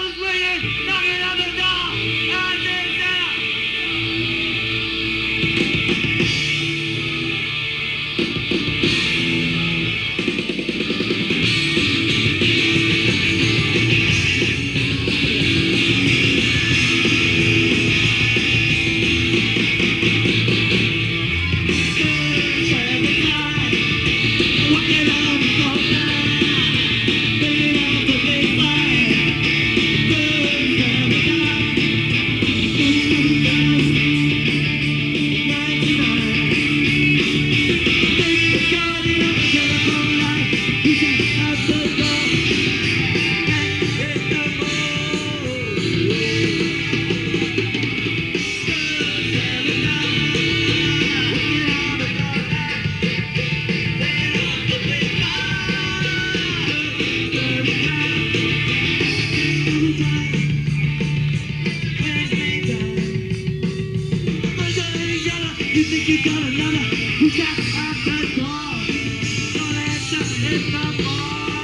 bells ringing, knocking on the door, and it's out. You think you got another? Who's got the door? Don't answer in the mall.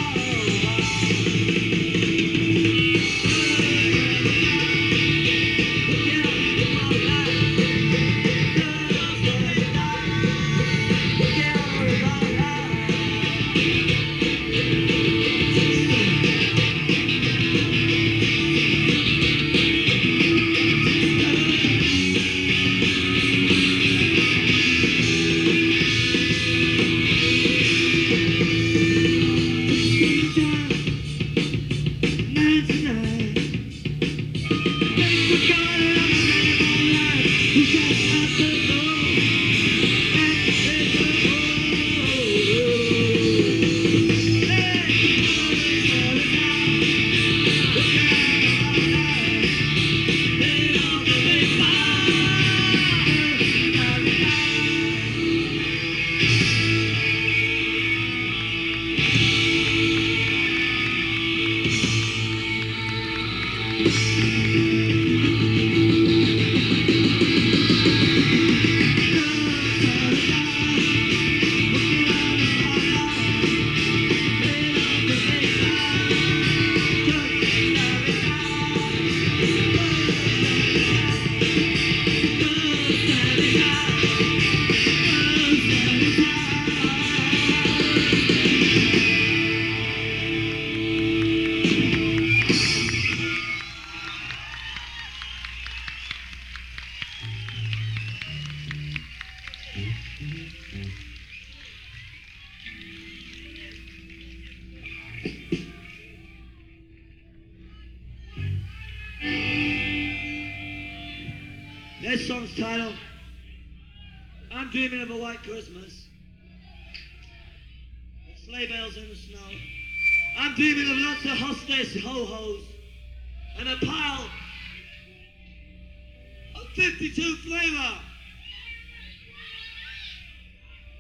This song's titled, I'm Dreaming of a White Christmas. With sleigh bells in the snow. I'm dreaming of lots of hostess ho-hos and a pile of 52 flavor